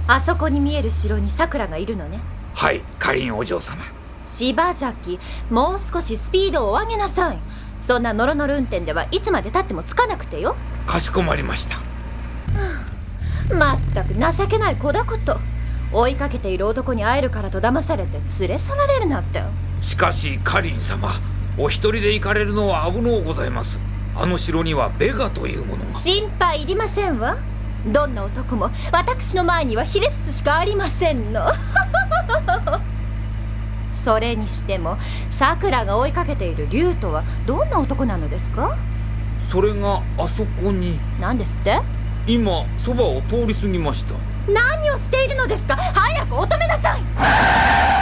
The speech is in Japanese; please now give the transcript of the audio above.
あそこに見える城にさくらがいるのね。 はい、かりんお嬢様。 柴崎、もう少しスピードを上げなさい。そんなノロノロ運転ではいつまで経ってもつかなくてよ。 かしこまりました。 まったく情けない子だこと。追いかけている男に会えるからと騙されて連れ去られるなんて。 しかしかりん様、お一人で行かれるのは危のうございます。あの城にはベガというものが。 心配いりませんわ。どんな男も私の前にはヒレフスしかありませんの。それにしてもさくらが追いかけている竜とはどんな男なのですか？ それがあそこに。 何ですって？ 今そばを通り過ぎました。 何をしているのですか？早くお止めなさい。